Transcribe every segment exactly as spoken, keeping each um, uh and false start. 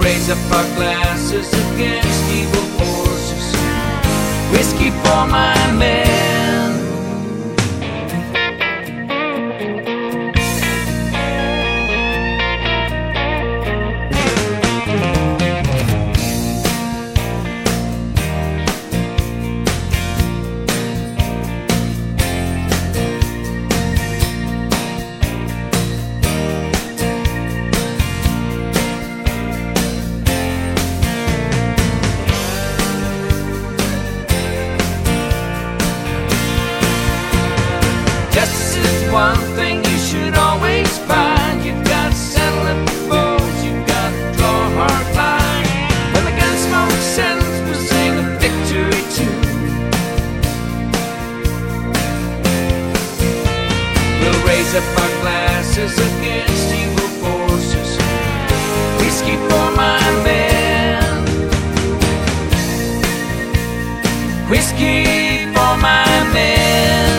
raise up our glasses against evil forces. Whiskey for my men. Justice is one thing you should always find. You've got to settle it before you've got to draw a hard line. When the gun smoke settles, we'll sing a victory tune. We'll raise up our glasses against evil forces. Whiskey for my men. Whiskey for my men.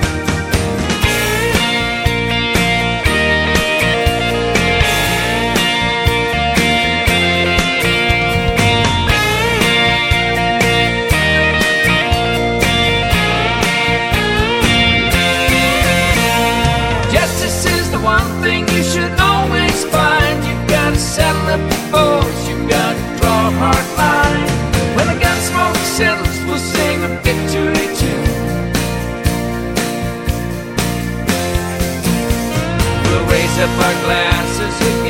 Justice is the one thing you should always find. You've got to settle it before you've got to draw a hard line. When the gun smoke settles, we'll sing a victory tune. We'll raise up our glasses